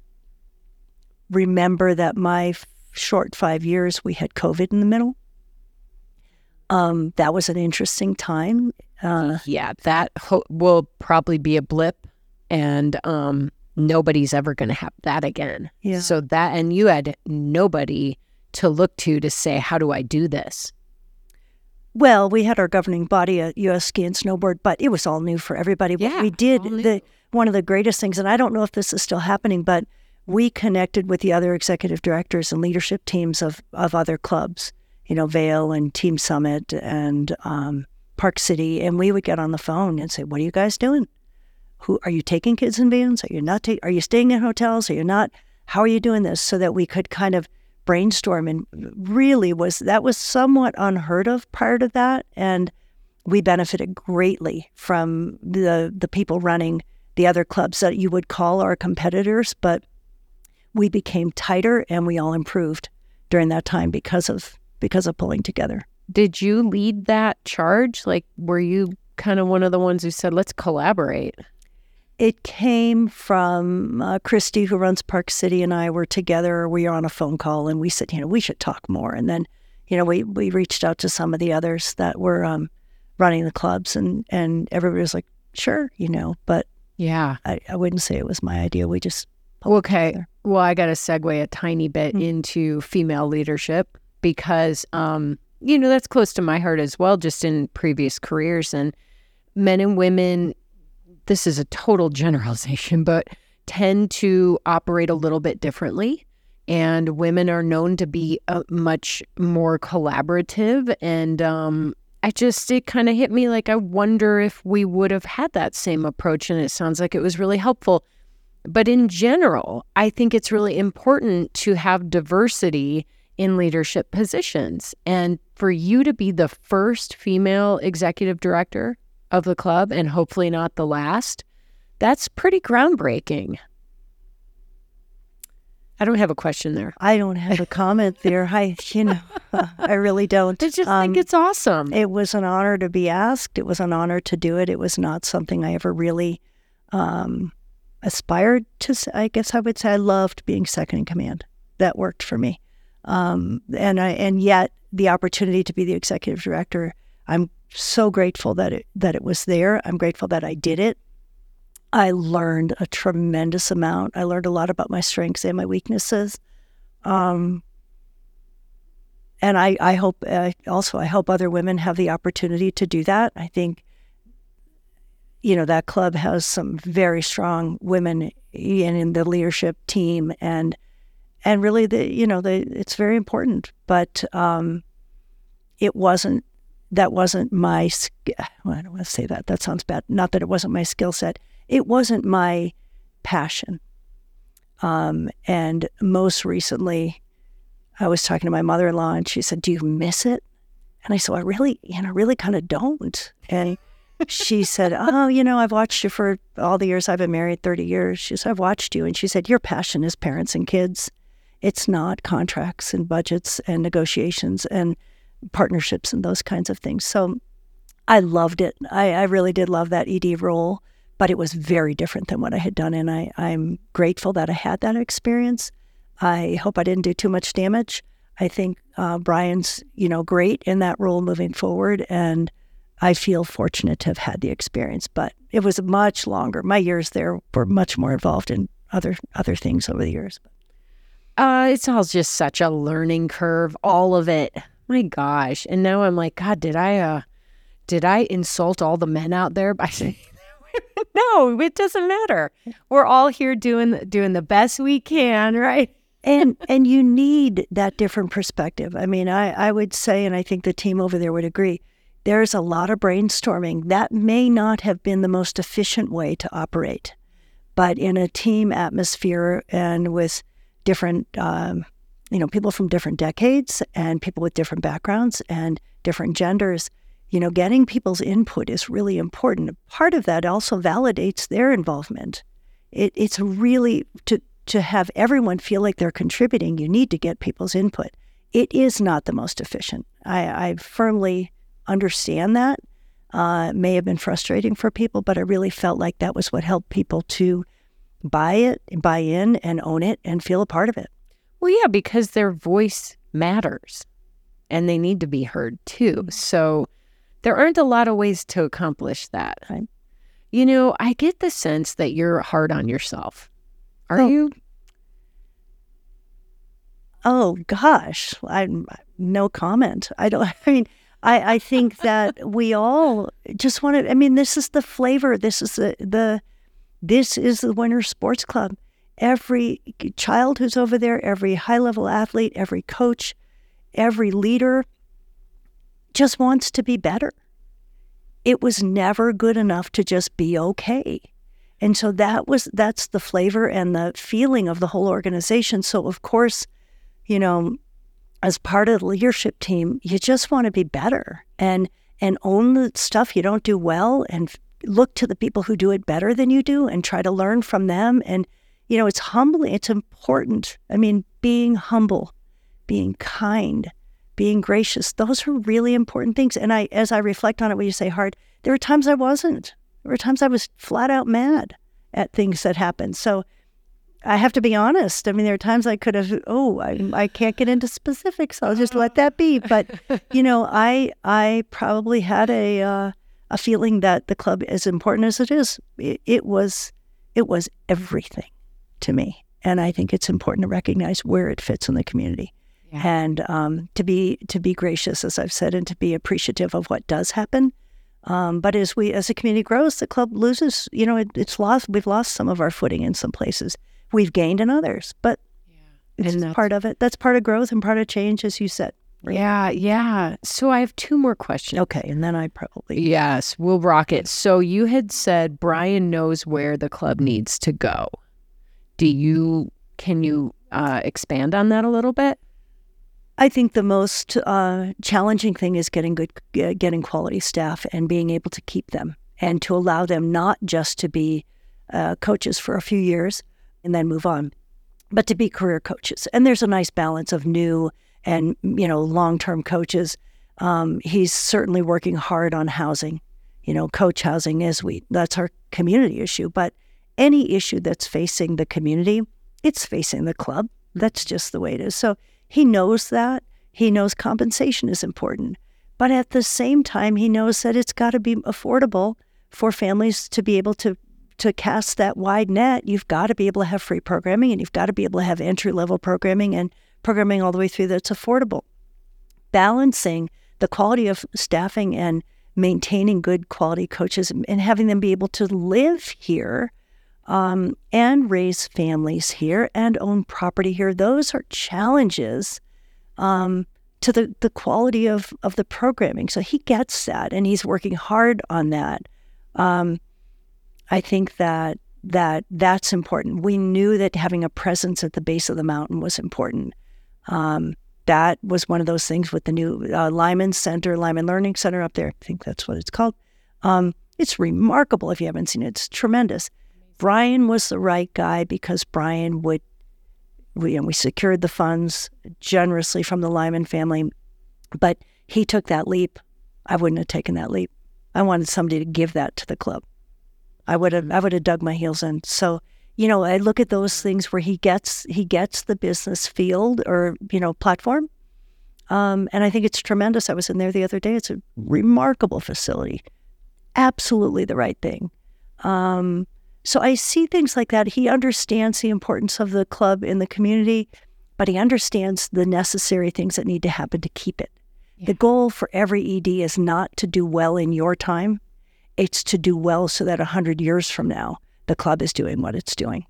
Remember that my f- short five years, we had COVID in the middle. Um, that was an interesting time. Uh, yeah, that ho- will probably be a blip, and um, nobody's ever going to have that again. Yeah. So that, and you had nobody to look to to say, how do I do this? Well, we had our governing body at U S Ski and Snowboard, but it was all new for everybody. What Yeah, we did, all new. the one of the greatest things, and I don't know if this is still happening, but we connected with the other executive directors and leadership teams of, of other clubs, you know, Vail and Team Summit and um, Park City, and we would get on the phone and say, what are you guys doing? Who are you taking kids in vans? Are you not? Ta- are you staying in hotels? Are you not? How are you doing this? So that we could kind of brainstorm, and really was that was somewhat unheard of prior to that, and we benefited greatly from the the people running the other clubs that you would call our competitors, but we became tighter and we all improved during that time because of because of pulling together. Did you lead that charge? Like, were you kind of one of the ones who said, let's collaborate? It came from uh, Christy, who runs Park City, and I were together. We were on a phone call, and we said, you know, we should talk more. And then, you know, we, we reached out to some of the others that were um, running the clubs, and, and everybody was like, sure, you know. But Yeah. I, I wouldn't say it was my idea. We just Okay. Well, I got to segue a tiny bit mm-hmm. into female leadership because, um, you know, that's close to my heart as well, just in previous careers. And men and women, this is a total generalization, but tend to operate a little bit differently. And women are known to be uh, much more collaborative. And um, I just, it kind of hit me like, I wonder if we would have had that same approach. And it sounds like it was really helpful. But in general, I think it's really important to have diversity in leadership positions. And for you to be the first female executive director of the club, and hopefully not the last, that's pretty groundbreaking. I don't have a question there. I don't have a comment there. I, you know, I really don't. I just um, think it's awesome. It was an honor to be asked. It was an honor to do it. It was not something I ever really um, aspired to. I guess I would say I loved being second in command. That worked for me. Um, and I, and yet the opportunity to be the executive director, I'm so grateful that it, that it was there. I'm grateful that I did it. I learned a tremendous amount. I learned a lot about my strengths and my weaknesses. Um, and I, I hope uh, also, I hope other women have the opportunity to do that. I think, you know, that club has some very strong women in, in the leadership team, and and really, the you know, the it's very important. But um, it wasn't. That wasn't my, well, I don't want to say that. That sounds bad. Not that it wasn't my skill set. It wasn't my passion. Um, and most recently, I was talking to my mother-in-law, and she said, do you miss it? And I said, I really, you know, really kind of don't. And she said, oh, you know, I've watched you for all the years I've been married, thirty years. She said, I've watched you. And she said, your passion is parents and kids. It's not contracts and budgets and negotiations and partnerships and those kinds of things. So I loved it. I, I really did love that E D role, but it was very different than what I had done. And I, I'm grateful that I had that experience. I hope I didn't do too much damage. I think uh, Brian's, you know, great in that role moving forward. And I feel fortunate to have had the experience, but it was much longer. My years there were much more involved in other, other things over the years. Uh, it's all just such a learning curve, all of it. My gosh. And now I'm like, God, did I uh, did I insult all the men out there by saying that? No, it doesn't matter. We're all here doing doing the best we can, right? And and you need that different perspective. I mean, I, I would say, and I think the team over there would agree, there's a lot of brainstorming. That may not have been the most efficient way to operate. But in a team atmosphere and with different um you know, people from different decades and people with different backgrounds and different genders, you know, getting people's input is really important. Part of that also validates their involvement. It, it's really, to, to have everyone feel like they're contributing, you need to get people's input. It is not the most efficient. I, I firmly understand that. Uh, it may have been frustrating for people, but I really felt like that was what helped people to buy it, buy in and own it and feel a part of it. Well, yeah, because their voice matters and they need to be heard too. So there aren't a lot of ways to accomplish that. Right. You know, I get the sense that you're hard on yourself. Are oh. you? Oh, gosh. I no comment. I don't, I mean, I, I think that we all just want to, I mean, this is the flavor. This is the, the this is the Winter Sports Club. Every child who's over there, every high-level athlete, every coach, every leader just wants to be better. It was never good enough to just be okay. And so that was, that's the flavor and the feeling of the whole organization. So of course, you know, as part of the leadership team, you just want to be better and, and own the stuff you don't do well and look to the people who do it better than you do and try to learn from them. And, you know, it's humbling, it's important. I mean, being humble, being kind, being gracious, those are really important things. And I, as I reflect on it, when you say hard, there were times I wasn't. There were times I was flat out mad at things that happened. So I have to be honest. I mean, there are times I could have, oh, I, I can't get into specifics. I'll just let that be. But, you know, I I probably had a uh, a feeling that the club, as important as it is, it, it was it was everything to me. And I think it's important to recognize where it fits in the community. Yeah. And um, to be to be gracious, as I've said, and to be appreciative of what does happen. Um, but as we, as the community grows, the club loses. You know, it, it's lost. We've lost some of our footing in some places. We've gained in others. But yeah. it's and part of it. That's part of growth and part of change, as you said. Right? Yeah, yeah. So I have two more questions. Okay, and then I probably yes, we'll rock it. So you had said Brian knows where the club needs to go. Do you? Can you uh, expand on that a little bit? I think the most uh, challenging thing is getting good, uh, getting quality staff and being able to keep them and to allow them not just to be uh, coaches for a few years and then move on, but to be career coaches. And there's a nice balance of new and, you know, long-term coaches. Um, he's certainly working hard on housing. You know, coach housing is we that's our community issue. But any issue that's facing the community, it's facing the club. That's just the way it is. So he knows that. He knows compensation is important. But at the same time, he knows that it's got to be affordable for families to be able to, to cast that wide net. You've got to be able to have free programming, and you've got to be able to have entry-level programming and programming all the way through that's affordable. Balancing the quality of staffing and maintaining good quality coaches and having them be able to live here Um, and raise families here and own property here. Those are challenges um, to the, the quality of, of the programming. So he gets that, and he's working hard on that. Um, I think that that that's important. We knew that having a presence at the base of the mountain was important. Um, that was one of those things with the new uh, Lyman Center, Lyman Learning Center up there. I think that's what it's called. Um, it's remarkable if you haven't seen it. It's tremendous. Brian was the right guy because Brian would, we, and we secured the funds generously from the Lyman family, but he took that leap. I wouldn't have taken that leap. I wanted somebody to give that to the club. I would have, I would have dug my heels in. So, you know, I look at those things where he gets, he gets the business field or, you know, platform. Um, and I think it's tremendous. I was in there the other day. It's a remarkable facility. Absolutely the right thing. Um, So I see things like that. He understands the importance of the club in the community, but he understands the necessary things that need to happen to keep it. Yeah. The goal for every E D is not to do well in your time. It's to do well so that one hundred years from now, the club is doing what it's doing.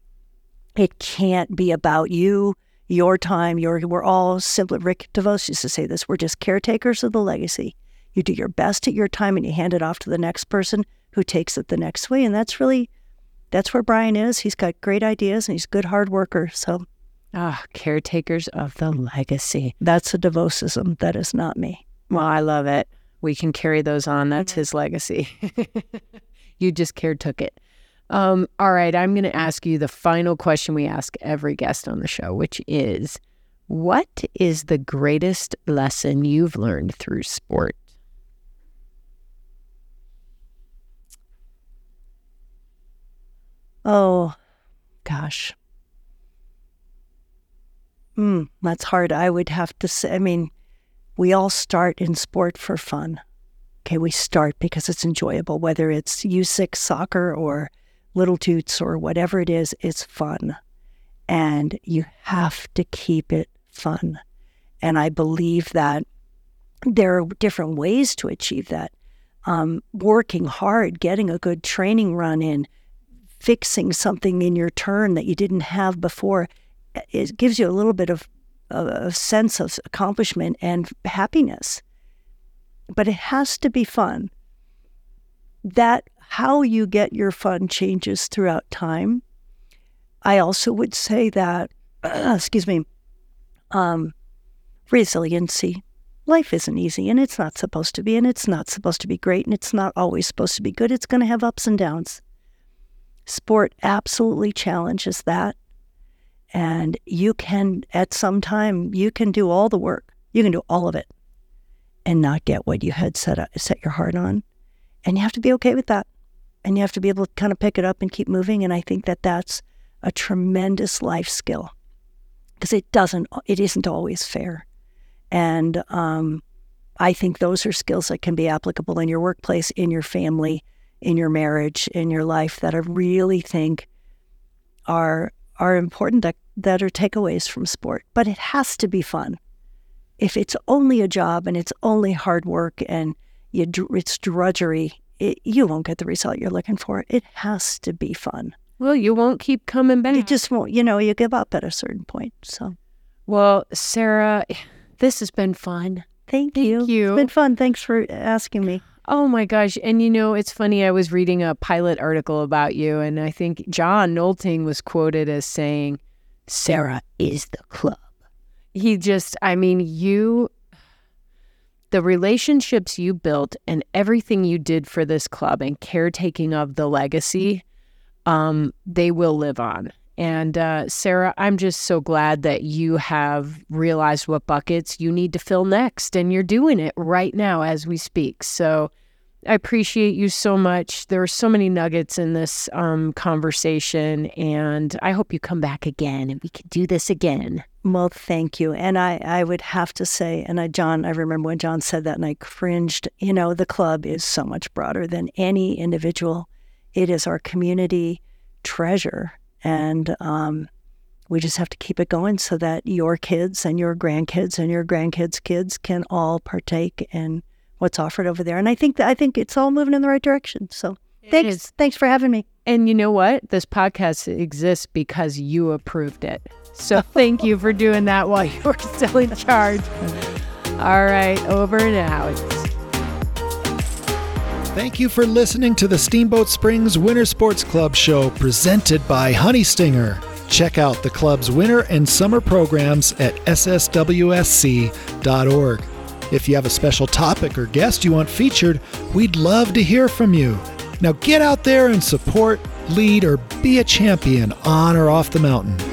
It can't be about you, your time. Your, we're all simply, Rick DeVos used to say this, we're just caretakers of the legacy. You do your best at your time and you hand it off to the next person who takes it the next way. And that's really... That's where Brian is. He's got great ideas, and he's a good hard worker. So, ah, caretakers of the legacy. That's a DeVosism. That is not me. Well, I love it. We can carry those on. That's mm-hmm. his legacy. You just care took it. Um, all right, I'm going to ask you the final question we ask every guest on the show, which is, what is the greatest lesson you've learned through sport? Oh, gosh. Mm, that's hard. I would have to say, I mean, we all start in sport for fun. Okay, we start because it's enjoyable, whether it's U six soccer or Little Toots or whatever it is, it's fun. And you have to keep it fun. And I believe that there are different ways to achieve that. Um, working hard, getting a good training run in, fixing something in your turn that you didn't have before, it gives you a little bit of a sense of accomplishment and happiness. But it has to be fun. That how you get your fun changes throughout time. I also would say that, uh, excuse me, um, resiliency. Life isn't easy, and it's not supposed to be, and it's not supposed to be great, and it's not always supposed to be good. It's going to have ups and downs. Sport absolutely challenges that. And you can, at some time, you can do all the work. You can do all of it and not get what you had set, up, set your heart on. And you have to be okay with that. And you have to be able to kind of pick it up and keep moving. And I think that that's a tremendous life skill, because it doesn't, it isn't always fair. And um, I think those are skills that can be applicable in your workplace, in your family, in your marriage, in your life, that I really think are are important, that, that are takeaways from sport. But it has to be fun. If it's only a job and it's only hard work and you, it's drudgery, it, you won't get the result you're looking for. It has to be fun. Well, you won't keep coming back. You just won't, you know, you give up at a certain point. So, well, Sarah, this has been fun. Thank you. Thank you. It's been fun. Thanks for asking me. Oh my gosh. And you know, it's funny, I was reading a Pilot article about you, and I think John Nolting was quoted as saying, "Sarah is the club." He just, I mean, you, the relationships you built and everything you did for this club and caretaking of the legacy, um, they will live on. And uh, Sarah, I'm just so glad that you have realized what buckets you need to fill next, and you're doing it right now as we speak. So I appreciate you so much. There are so many nuggets in this um, conversation, and I hope you come back again and we can do this again. Well, thank you. And I, I would have to say, and I, John, I remember when John said that and I cringed. You know, the club is so much broader than any individual. It is our community treasure. And um, we just have to keep it going so that your kids and your grandkids and your grandkids' kids can all partake in what's offered over there. And I think that I think it's all moving in the right direction. So thanks, thanks for having me. And you know what? This podcast exists because you approved it. So thank you for doing that while you were still in charge. All right, over and out. Thank you for listening to the Steamboat Springs Winter Sports Club show presented by Honey Stinger. Check out the club's winter and summer programs at S S W S C dot org. If you have a special topic or guest you want featured, we'd love to hear from you. Now get out there and support, lead, or be a champion on or off the mountain.